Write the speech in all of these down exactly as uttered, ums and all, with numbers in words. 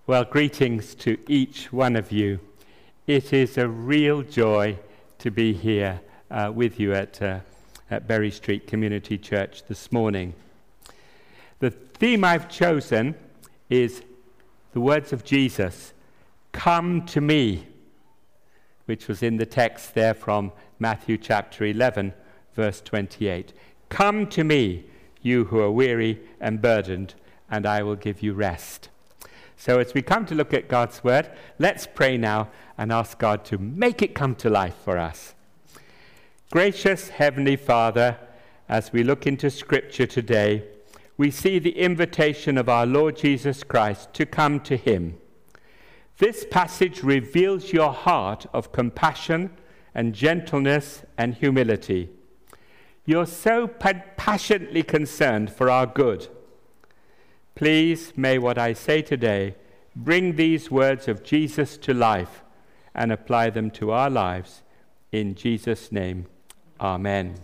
Well, greetings to each one of you. It is a real joy to be here uh, with you at, uh, at Berry Street Community Church this morning. The theme I've chosen is the words of Jesus, "Come to me," which was in the text there from Matthew chapter eleven, verse twenty-eight. "Come to me, you who are weary and burdened, and I will give you rest." So as we come to look at God's word, let's pray now and ask God to make it come to life for us. Gracious Heavenly Father, as we look into Scripture today, we see the invitation of our Lord Jesus Christ to come to him. This passage reveals your heart of compassion and gentleness and humility. You're so passionately concerned for our good. Please, may what I say today bring these words of Jesus to life and apply them to our lives. In Jesus' name, Amen.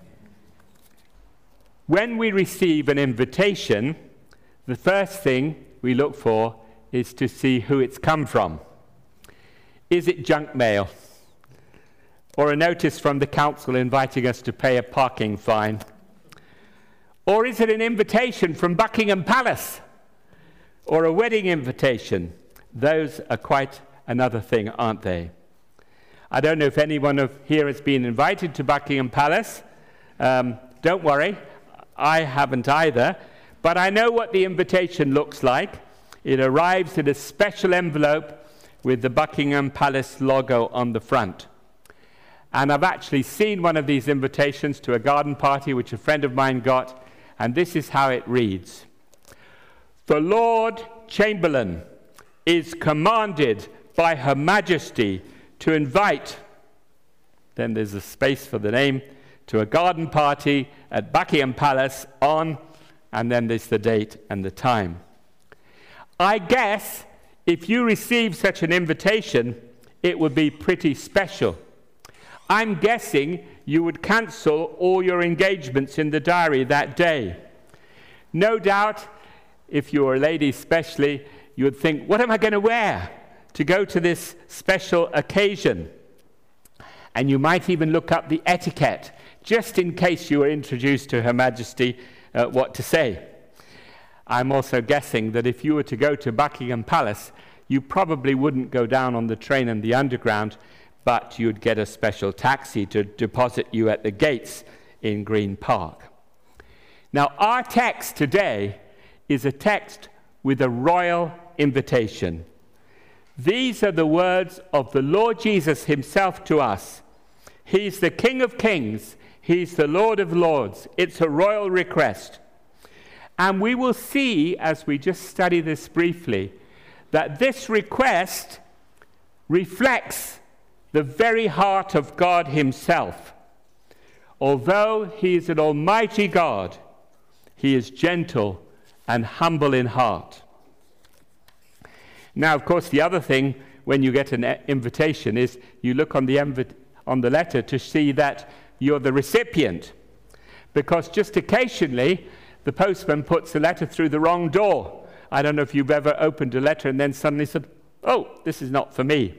When we receive an invitation, the first thing we look for is to see who it's come from. Is it junk mail? Or a notice from the council inviting us to pay a parking fine? Or is it an invitation from Buckingham Palace? Or a wedding invitation? Those are quite another thing, aren't they? I don't know if anyone of here has been invited to Buckingham Palace. Um, don't worry, I haven't either. But I know what the invitation looks like. It arrives in a special envelope with the Buckingham Palace logo on the front. And I've actually seen one of these invitations to a garden party which a friend of mine got. And this is how it reads. "The Lord Chamberlain is commanded by Her Majesty to invite," then there's a space for the name, "to a garden party at Buckingham Palace on," and then there's the date and the time. I guess if you receive such an invitation, it would be pretty special. I'm guessing you would cancel all your engagements in the diary that day. No doubt, if you're a lady especially, you would think, what am I going to wear to go to this special occasion? And you might even look up the etiquette, just in case you were introduced to Her Majesty, uh, what to say. I'm also guessing that if you were to go to Buckingham Palace, you probably wouldn't go down on the train and the underground, but you'd get a special taxi to deposit you at the gates in Green Park. Now, our text today is a text with a royal invitation. These are the words of the Lord Jesus himself to us. He's the King of Kings. He's the Lord of Lords. It's a royal request. And we will see, as we just study this briefly, that this request reflects the very heart of God himself. Although he is an almighty God, he is gentle and humble in heart. Now, of course, the other thing when you get an invitation is you look on the, env- on the letter to see that you're the recipient. Because just occasionally, the postman puts a letter through the wrong door. I don't know if you've ever opened a letter and then suddenly said, oh, this is not for me.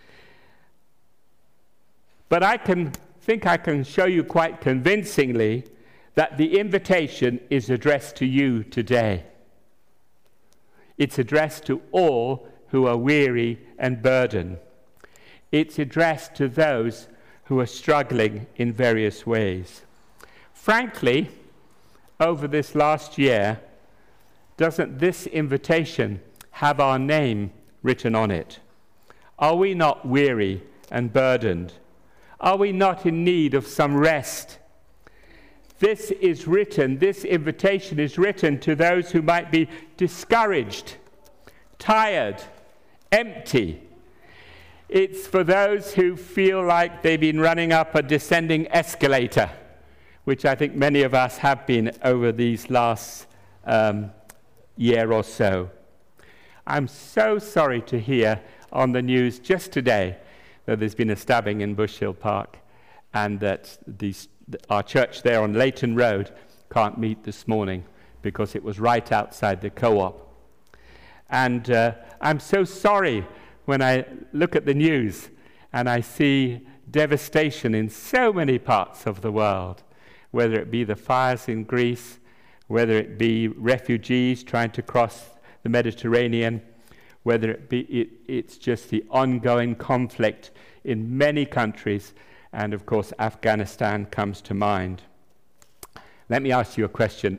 But I can think I can show you quite convincingly that the invitation is addressed to you today. It's addressed to all who are weary and burdened. It's addressed to those who are struggling in various ways. Frankly, over this last year, doesn't this invitation have our name written on it? Are we not weary and burdened? Are we not in need of some rest? This is written, this invitation is written to those who might be discouraged, tired, empty. It's for those who feel like they've been running up a descending escalator, which I think many of us have been over these last um, year or so. I'm so sorry to hear on the news just today that there's been a stabbing in Bush Hill Park and that these, our church there on Leighton Road can't meet this morning because it was right outside the co-op. And uh, I'm so sorry when I look at the news and I see devastation in so many parts of the world, whether it be the fires in Greece, whether it be refugees trying to cross the Mediterranean, whether it be it, it's just the ongoing conflict in many countries, and of course Afghanistan comes to mind. Let me ask you a question.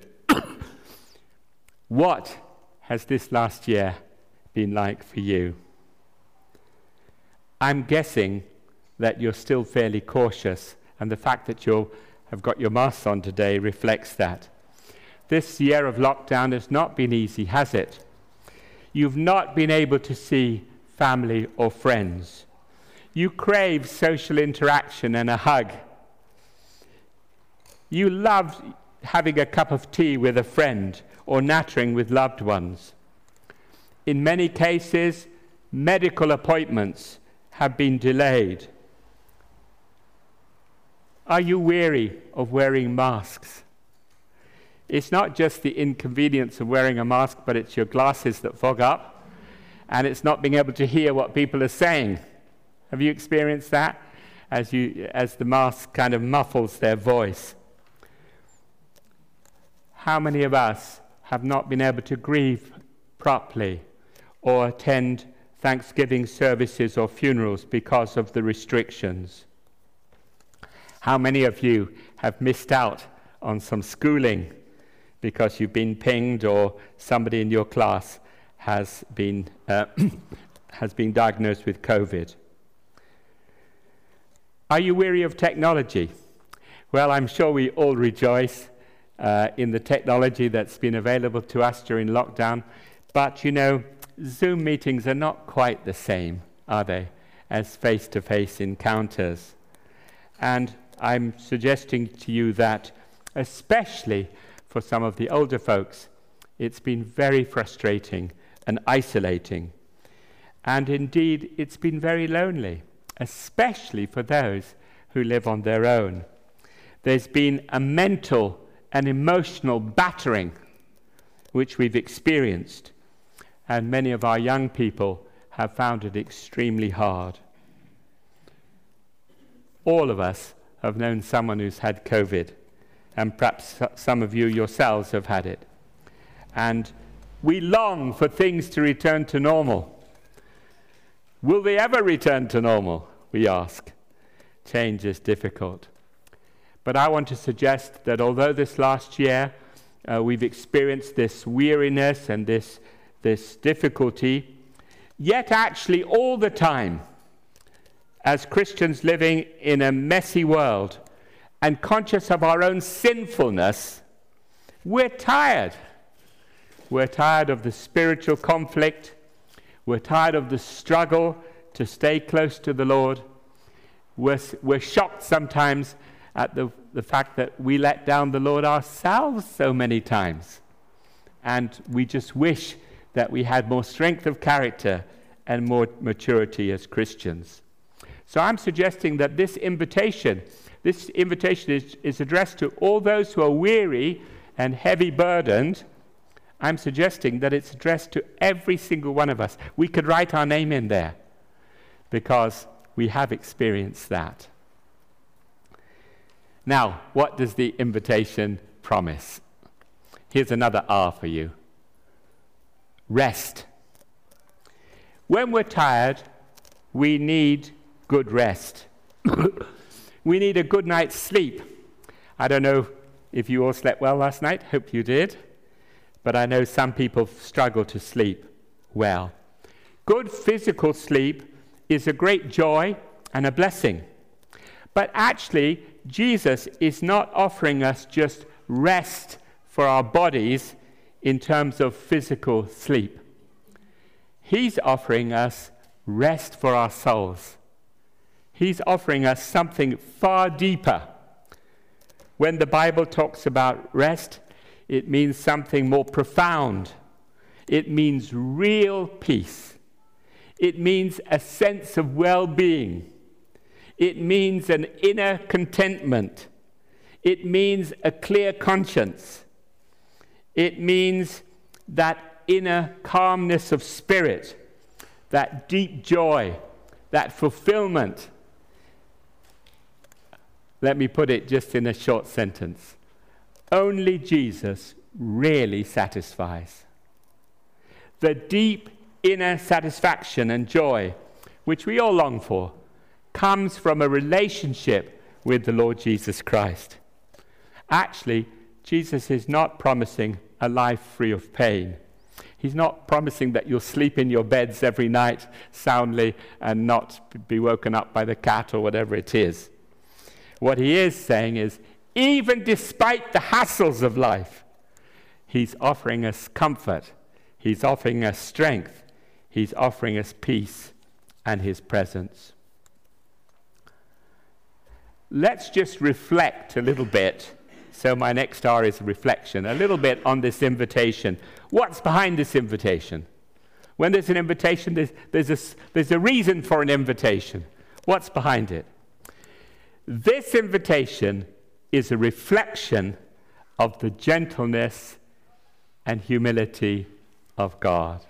What has this last year been like for you? I'm guessing that you're still fairly cautious, and the fact that you have got your masks on today reflects that. This year of lockdown has not been easy, has it? You've not been able to see family or friends. You crave social interaction and a hug. You loved having a cup of tea with a friend or nattering with loved ones. In many cases, medical appointments have been delayed. Are you weary of wearing masks? It's not just the inconvenience of wearing a mask, but it's your glasses that fog up, and it's not being able to hear what people are saying. Have you experienced that? As you, as the mask kind of muffles their voice. How many of us have not been able to grieve properly or attend Thanksgiving services or funerals because of the restrictions? How many of you have missed out on some schooling because you've been pinged or somebody in your class has been uh, has been diagnosed with COVID? Are you weary of technology? Well, I'm sure we all rejoice uh, in the technology that's been available to us during lockdown, but you know, Zoom meetings are not quite the same, are they, as face-to-face encounters. And I'm suggesting to you that, especially for some of the older folks, it's been very frustrating and isolating. And indeed, it's been very lonely, especially for those who live on their own. There's been a mental and emotional battering which we've experienced, and many of our young people have found it extremely hard. All of us have known someone who's had COVID, and perhaps some of you yourselves have had it. And we long for things to return to normal. Will they ever return to normal, we ask? Change is difficult. But I want to suggest that although this last year uh, we've experienced this weariness and this, this difficulty, yet actually all the time, as Christians living in a messy world and conscious of our own sinfulness, we're tired. We're tired of the spiritual conflict. We're tired of the struggle to stay close to the Lord. We're, we're shocked sometimes at the, the fact that we let down the Lord ourselves so many times. And we just wish that we had more strength of character and more maturity as Christians. So I'm suggesting that this invitation, this invitation is, is addressed to all those who are weary and heavy burdened. I'm suggesting that it's addressed to every single one of us. We could write our name in there because we have experienced that. Now, what does the invitation promise? Here's another R for you. Rest. When we're tired, we need good rest. We need a good night's sleep. I don't know if you all slept well last night. Hope you did. But I know some people struggle to sleep well. Good physical sleep is a great joy and a blessing. But actually, Jesus is not offering us just rest for our bodies in terms of physical sleep. He's offering us rest for our souls. He's offering us something far deeper. When the Bible talks about rest, it means something more profound. It means real peace. It means a sense of well-being. It means an inner contentment. It means a clear conscience. It means that inner calmness of spirit that deep joy, that fulfillment. Let me put it just in a short sentence. Only Jesus really satisfies. The deep inner satisfaction and joy, which we all long for, comes from a relationship with the Lord Jesus Christ. Actually, Jesus is not promising a life free of pain. He's not promising that you'll sleep in your beds every night soundly and not be woken up by the cat or whatever it is. What he is saying is, even despite the hassles of life, he's offering us comfort, he's offering us strength, he's offering us peace and his presence. Let's just reflect a little bit. So my next R is reflection, a little bit on this invitation. What's behind this invitation? When there's an invitation, there's, there's, a, there's a reason for an invitation. What's behind it? This invitation is a reflection of the gentleness and humility of God.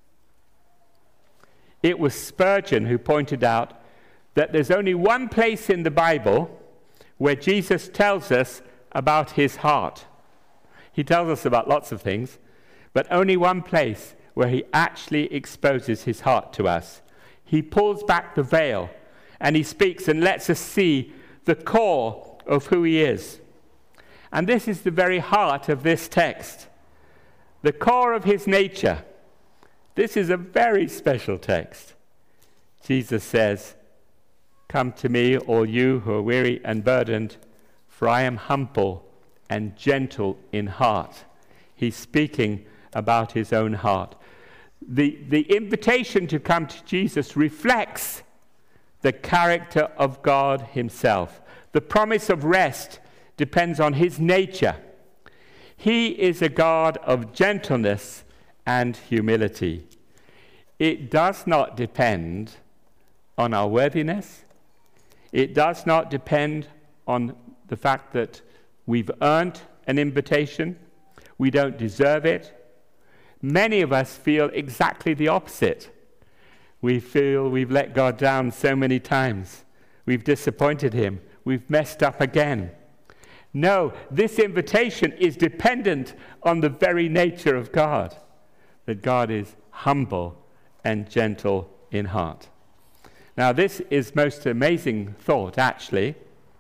It was Spurgeon who pointed out that there's only one place in the Bible where Jesus tells us about his heart. He tells us about lots of things, but only one place where he actually exposes his heart to us. He pulls back the veil and he speaks and lets us see the core of who he is. And this is the very heart of this text, the core of his nature. This is a very special text. Jesus says, "Come to me, all you who are weary and burdened, for I am humble and gentle in heart." He's speaking about his own heart. The, the invitation to come to Jesus reflects the character of God himself. The promise of rest depends on his nature. He is a God of gentleness and humility. It does not depend on our worthiness. It does not depend on the fact that we've earned an invitation. We don't deserve it. Many of us feel exactly the opposite. We feel we've let God down so many times. We've disappointed him. We've messed up again. No, this invitation is dependent on the very nature of God, that God is humble and gentle in heart. Now, this is most amazing thought, actually.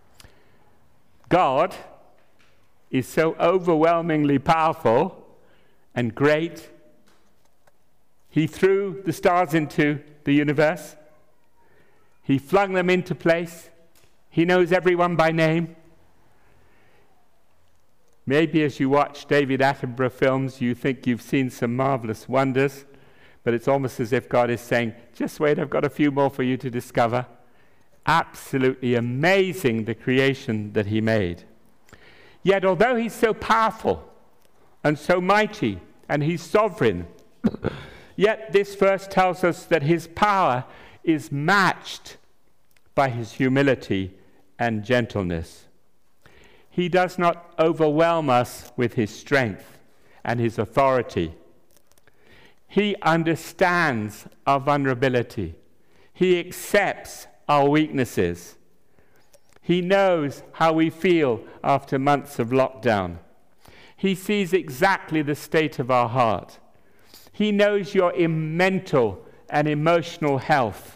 God is so overwhelmingly powerful and great. He threw the stars into the universe. He flung them into place. He knows everyone by name. Maybe as you watch David Attenborough films, you think you've seen some marvelous wonders, but it's almost as if God is saying, just wait, I've got a few more for you to discover. Absolutely amazing, the creation that he made. Yet, although he's so powerful and so mighty, and he's sovereign, yet this verse tells us that his power is matched by his humility and gentleness. He does not overwhelm us with his strength and his authority. He understands our vulnerability. He accepts our weaknesses. He knows how we feel after months of lockdown. He sees exactly the state of our heart. He knows your mental and emotional health.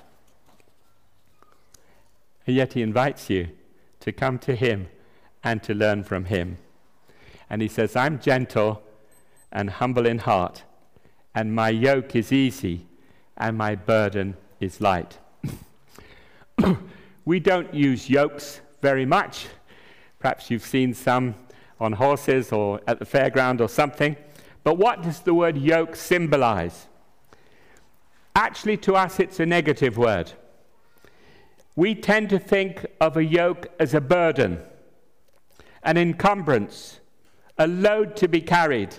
And yet he invites you to come to him and to learn from him. And he says, I'm gentle and humble in heart, and my yoke is easy, and my burden is light. We don't use yokes very much. Perhaps you've seen some on horses or at the fairground or something. But what does the word yoke symbolize? Actually, to us, it's a negative word. We tend to think of a yoke as a burden, an encumbrance, a load to be carried.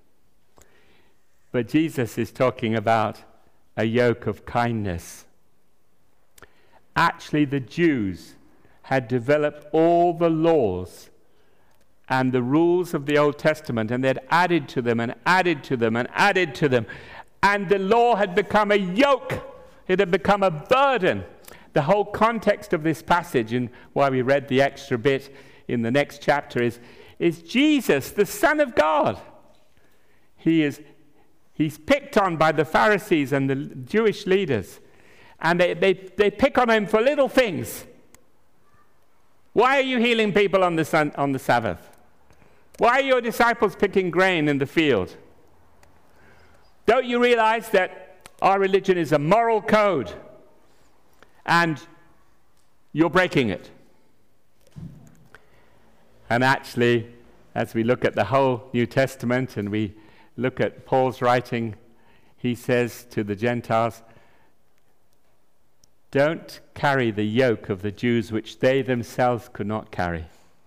But Jesus is talking about a yoke of kindness. Actually, the Jews had developed all the laws and the rules of the Old Testament, and they'd added to them and added to them and added to them. And the law had become a yoke It had become a burden. The whole context of this passage, and why we read the extra bit in the next chapter, is, is Jesus, the Son of God. He is, he's picked on by the Pharisees and the Jewish leaders. And they, they, they pick on him for little things. Why are you healing people on the, sun, on the Sabbath? Why are your disciples picking grain in the field? Don't you realize that our religion is a moral code and you're breaking it? And actually, as we look at the whole New Testament and we look at Paul's writing, he says to the Gentiles, don't carry the yoke of the Jews which they themselves could not carry.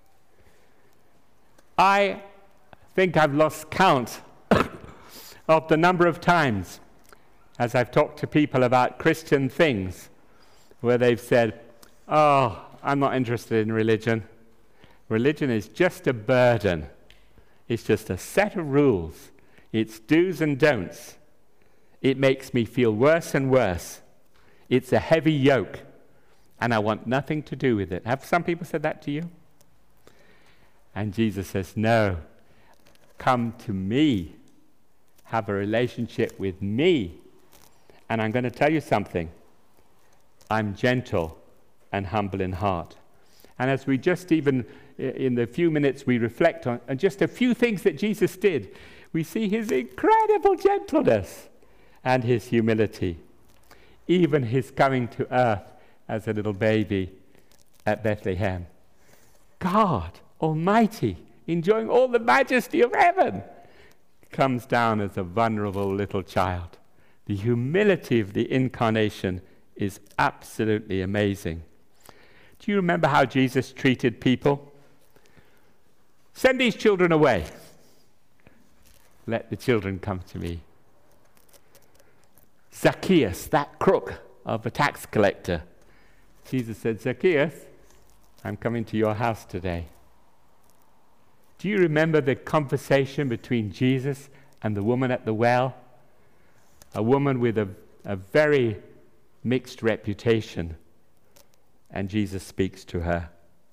I think I've lost count of the number of times as I've talked to people about Christian things where they've said, oh, I'm not interested in religion. Religion is just a burden. It's just a set of rules. It's do's and don'ts. It makes me feel worse and worse. It's a heavy yoke, and I want nothing to do with it. Have some people said that to you? And Jesus says, no, come to me. Have a relationship with me. And I'm going to tell you something. I'm gentle and humble in heart. And as we just even, in the few minutes we reflect on, on just a few things that Jesus did, we see his incredible gentleness and his humility. Even his coming to earth as a little baby at Bethlehem. God Almighty, enjoying all the majesty of heaven, comes down as a vulnerable little child. The humility of the incarnation is absolutely amazing. Do you remember how Jesus treated people? Send these children away. Let the children come to me. Zacchaeus, that crook of a tax collector. Jesus said, Zacchaeus, I'm coming to your house today. Do you remember the conversation between Jesus and the woman at the well? A woman with a, a very mixed reputation. And Jesus speaks to her.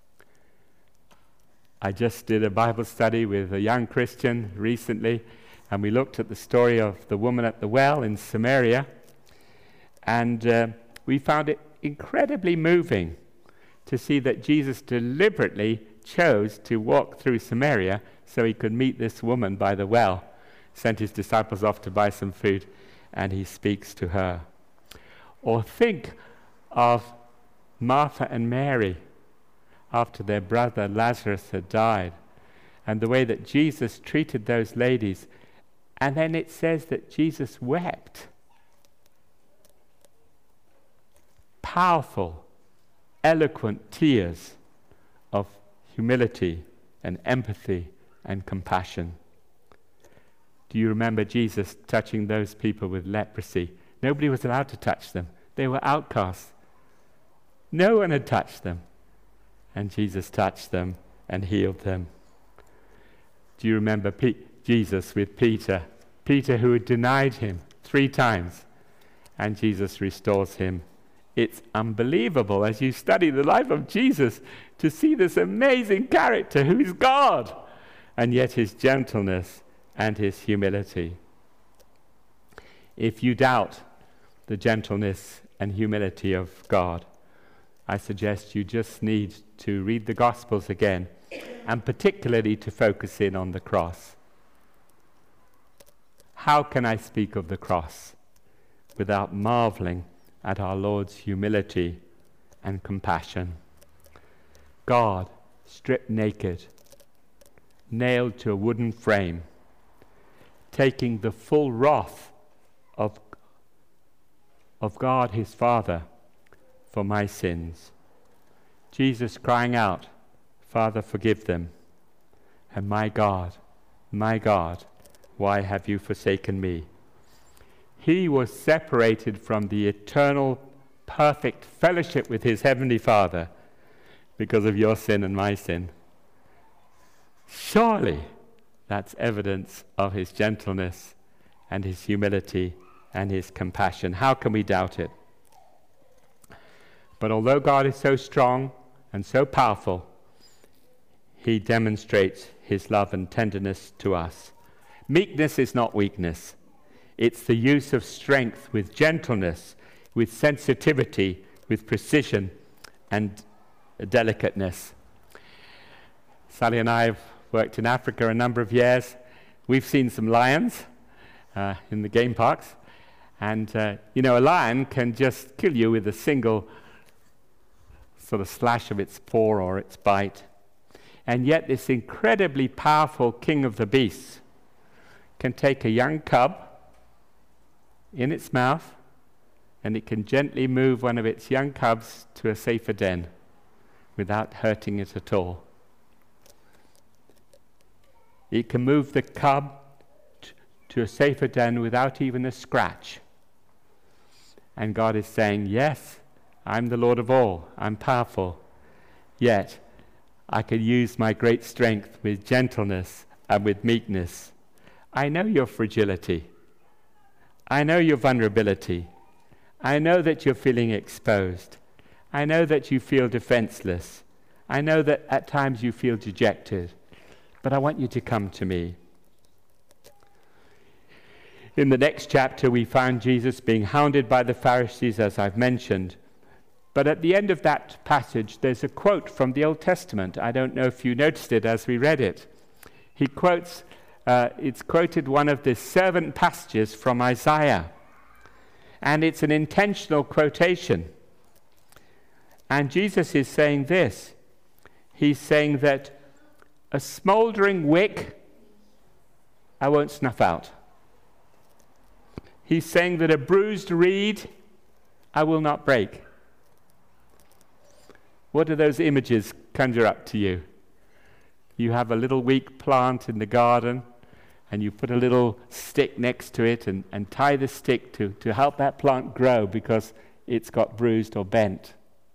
I just did a Bible study with a young Christian recently, and we looked at the story of the woman at the well in Samaria, and uh, we found it incredibly moving to see that Jesus deliberately chose to walk through Samaria so he could meet this woman by the well, sent his disciples off to buy some food, and he speaks to her. Or think of Martha and Mary after their brother Lazarus had died, and the way that Jesus treated those ladies. And then it says that Jesus wept. Powerful, eloquent tears of humility and empathy and compassion. Do you remember Jesus touching those people with leprosy? Nobody was allowed to touch them. They were outcasts. No one had touched them. And Jesus touched them and healed them. Do you remember Pe- Jesus with Peter? Peter who had denied him three times. And Jesus restores him. It's unbelievable as you study the life of Jesus to see this amazing character who is God, and yet his gentleness and his humility. If you doubt the gentleness and humility of God, I suggest you just need to read the Gospels again, and particularly to focus in on the cross. How can I speak of the cross without marveling at our Lord's humility and compassion? God, stripped naked, nailed to a wooden frame, taking the full wrath of, of God his Father for my sins. Jesus crying out, Father, forgive them. And my God, my God, why have you forsaken me? He was separated from the eternal, perfect fellowship with his heavenly Father because of your sin and my sin. Surely that's evidence of his gentleness and his humility and his compassion. How can we doubt it? But although God is so strong and so powerful, he demonstrates his love and tenderness to us. Meekness is not weakness. It's the use of strength with gentleness, with sensitivity, with precision and delicateness. Sally and I have worked in Africa a number of years. We've seen some lions uh, in the game parks. And, uh, you know, a lion can just kill you with a single sort of slash of its paw or its bite. And yet this incredibly powerful king of the beasts can take a young cub in its mouth, and it can gently move one of its young cubs to a safer den without hurting it at all. It can move the cub t- to a safer den without even a scratch. And God is saying, yes, I'm the Lord of all. I'm powerful. Yet, I can use my great strength with gentleness and with meekness. I know your fragility. I know your vulnerability. I know that you're feeling exposed. I know that you feel defenseless. I know that at times you feel dejected. But I want you to come to me. In the next chapter, we found Jesus being hounded by the Pharisees, as I've mentioned. But at the end of that passage, there's a quote from the Old Testament. I don't know if you noticed it as we read it. He quotes, uh, it's quoted one of the servant passages from Isaiah. And it's an intentional quotation. And Jesus is saying this. He's saying that a smouldering wick I won't snuff out. He's saying that a bruised reed I will not break. What do those images conjure up to you? You have a little weak plant in the garden, and you put a little stick next to it and, and tie the stick to, to help that plant grow because it's got bruised or bent.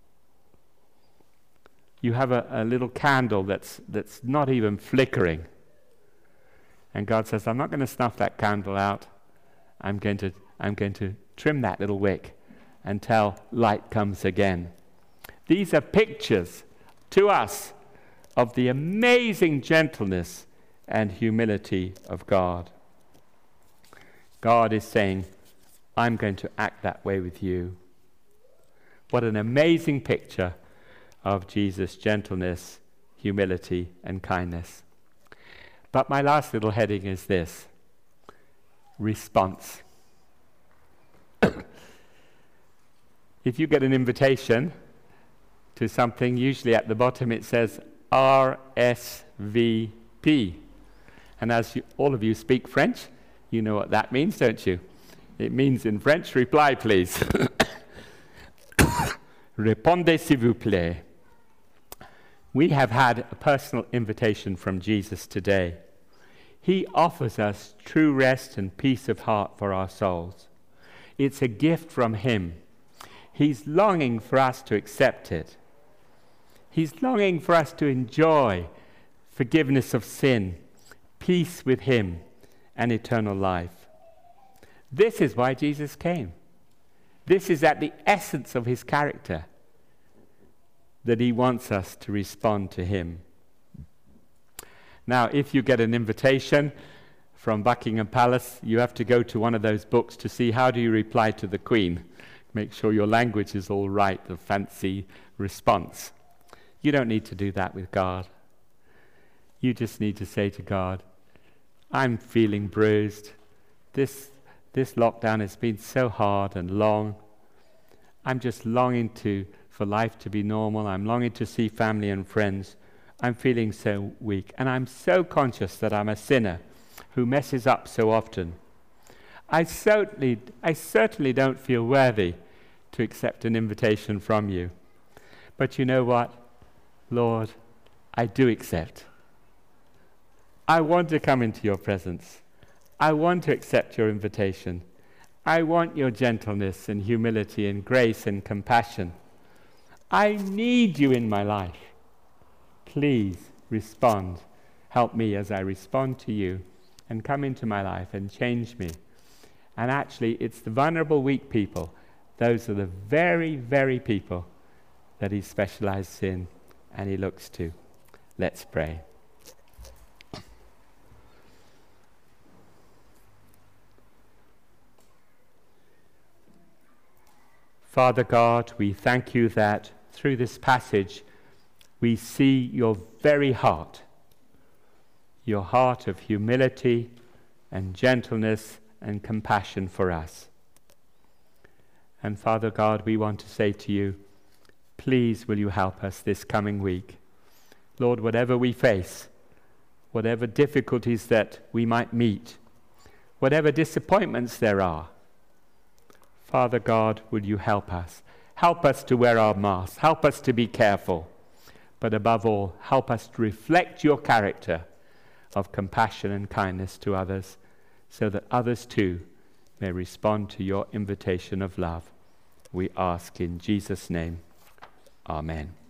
You have a, a little candle that's that's not even flickering. And God says, I'm not going to snuff that candle out. I'm going to I'm going to trim that little wick until light comes again. These are pictures to us of the amazing gentleness and humility of God. God is saying, I'm going to act that way with you. What an amazing picture of Jesus' gentleness, humility, and kindness. But my last little heading is this: response. If you get an invitation to something, usually at the bottom it says R S V P. And as you, all of you speak French, you know what that means, don't you? It means in French, reply please. Répondez s'il vous plaît. We have had a personal invitation from Jesus today. He offers us true rest and peace of heart for our souls. It's a gift from him. He's longing for us to accept it. He's longing for us to enjoy forgiveness of sin, peace with him, and eternal life. This is why Jesus came. This is at the essence of his character, that he wants us to respond to him. Now, if you get an invitation from Buckingham Palace, you have to go to one of those books to see how do you reply to the Queen. Make sure your language is all right, the fancy response. You don't need to do that with God. You just need to say to God, I'm feeling bruised. This, this lockdown has been so hard and long. I'm just longing to for life to be normal. I'm longing to see family and friends. I'm feeling so weak. And I'm so conscious that I'm a sinner who messes up so often. I certainly, I certainly don't feel worthy to accept an invitation from you. But you know what? Lord, I do accept. I want to come into your presence. I want to accept your invitation. I want your gentleness and humility and grace and compassion. I need you in my life. Please respond. Help me as I respond to you and come into my life and change me. And actually, it's the vulnerable, weak people. Those are the very, very people that he specializes in and he looks to. Let's pray. Father God, we thank you that through this passage we see your very heart, your heart of humility and gentleness and compassion for us. And Father God, we want to say to you, please will you help us this coming week. Lord, whatever we face, whatever difficulties that we might meet, whatever disappointments there are, Father God, will you help us? Help us to wear our masks. Help us to be careful. But above all, help us to reflect your character of compassion and kindness to others, so that others too may respond to your invitation of love. We ask in Jesus' name. Amen.